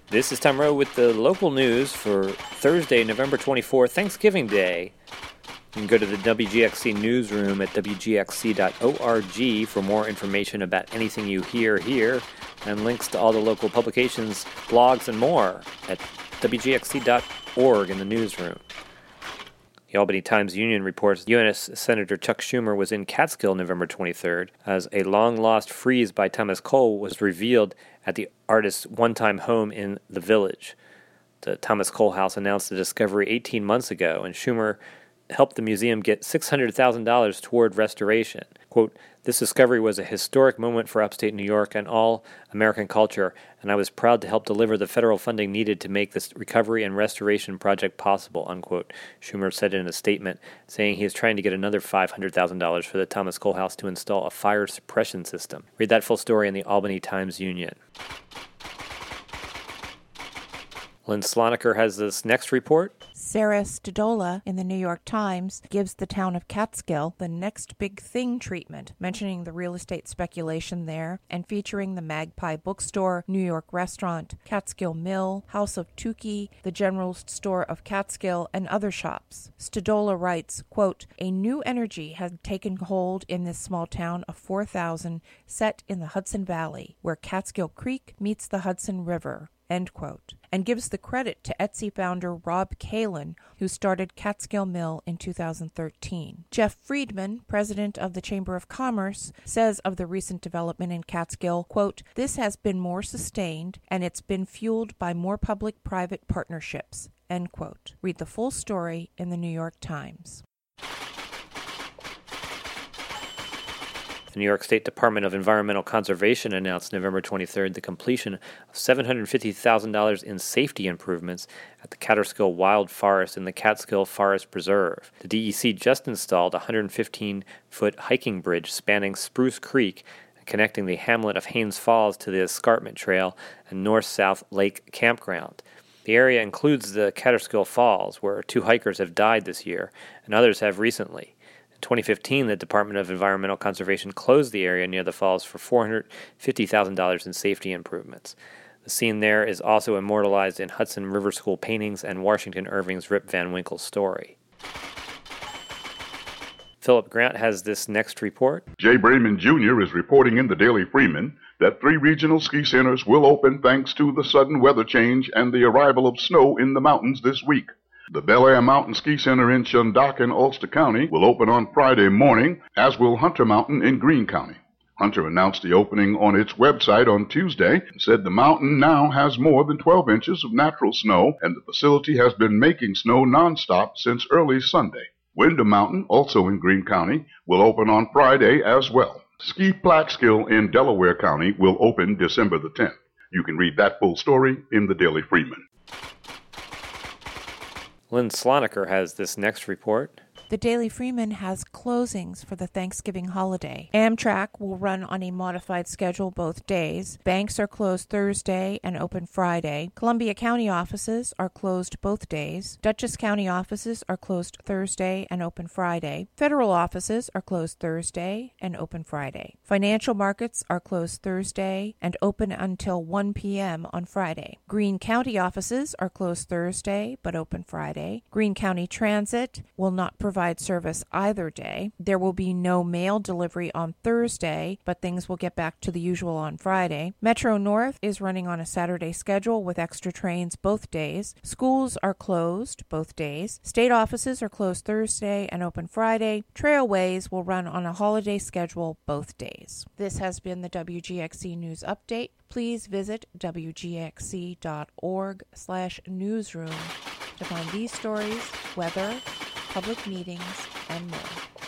This is Tom Rowe with the local news for Thursday, November 24th, Thanksgiving Day. You can go to the WGXC newsroom at WGXC.org for more information about anything you hear here, and links to all the local publications, blogs, and more at WGXC.org in the newsroom. The Albany Times-Union reports U.S. Senator Chuck Schumer was in Catskill November 23rd as a long-lost frieze by Thomas Cole was revealed at the artist's one-time home in the Village. The Thomas Cole House announced the discovery 18 months ago, and Schumer helped the museum get $600,000 toward restoration. Quote, "This discovery was a historic moment for upstate New York and all American culture, and I was proud to help deliver the federal funding needed to make this recovery and restoration project possible," unquote, Schumer said in a statement, saying he is trying to get another $500,000 for the Thomas Cole House to install a fire suppression system. Read that full story in the Albany Times-Union. Lynn Sloniker has this next report. Sarah Stodola in the New York Times gives the town of Catskill the next big thing treatment, mentioning the real estate speculation there and featuring the Magpie Bookstore, New York Restaurant, Catskill Mill, House of Tukey, the General Store of Catskill, and other shops. Stodola writes, quote, "A new energy has taken hold in this small town of 4,000 set in the Hudson Valley, where Catskill Creek meets the Hudson River." End quote, and gives the credit to Etsy founder Rob Kalin, who started Catskill Mill in 2013. Jeff Friedman, president of the Chamber of Commerce, says of the recent development in Catskill, quote, "This has been more sustained, and it's been fueled by more public-private partnerships," end quote. Read the full story in the New York Times. The New York State Department of Environmental Conservation announced November 23rd the completion of $750,000 in safety improvements at the Catskill Wild Forest in the Catskill Forest Preserve. The DEC just installed a 115-foot hiking bridge spanning Spruce Creek and connecting the hamlet of Haynes Falls to the Escarpment Trail and North-South Lake Campground. The area includes the Catskill Falls, where 2 hikers have died this year, and others have recently. In 2015, the Department of Environmental Conservation closed the area near the falls for $450,000 in safety improvements. The scene there is also immortalized in Hudson River School paintings and Washington Irving's Rip Van Winkle story. Philip Grant has this next report. Jay Brayman Jr. is reporting in the Daily Freeman that 3 regional ski centers will open thanks to the sudden weather change and the arrival of snow in the mountains this week. The Bel Air Mountain Ski Center in Shundock, Ulster County, will open on Friday morning, as will Hunter Mountain in Greene County. Hunter announced the opening on its website on Tuesday and said the mountain now has more than 12 inches of natural snow, and the facility has been making snow nonstop since early Sunday. Windham Mountain, also in Greene County, will open on Friday as well. Ski Platskill in Delaware County will open December the 10th. You can read that full story in the Daily Freeman. Lynn Sloniker has this next report. The Daily Freeman has closings for the Thanksgiving holiday. Amtrak will run on a modified schedule both days. Banks are closed Thursday and open Friday. Columbia County offices are closed both days. Dutchess County offices are closed Thursday and open Friday. Federal offices are closed Thursday and open Friday. Financial markets are closed Thursday and open until 1 p.m. on Friday. Greene County offices are closed Thursday but open Friday. Greene County Transit will not provide service either day. There will be no mail delivery on Thursday, but things will get back to the usual on Friday. Metro North is running on a Saturday schedule with extra trains both days. Schools are closed both days. State offices are closed Thursday and open Friday. Trailways will run on a holiday schedule both days. This has been the WGXC News Update. Please visit wgxc.org/newsroom to find these stories, weather, public meetings, and more.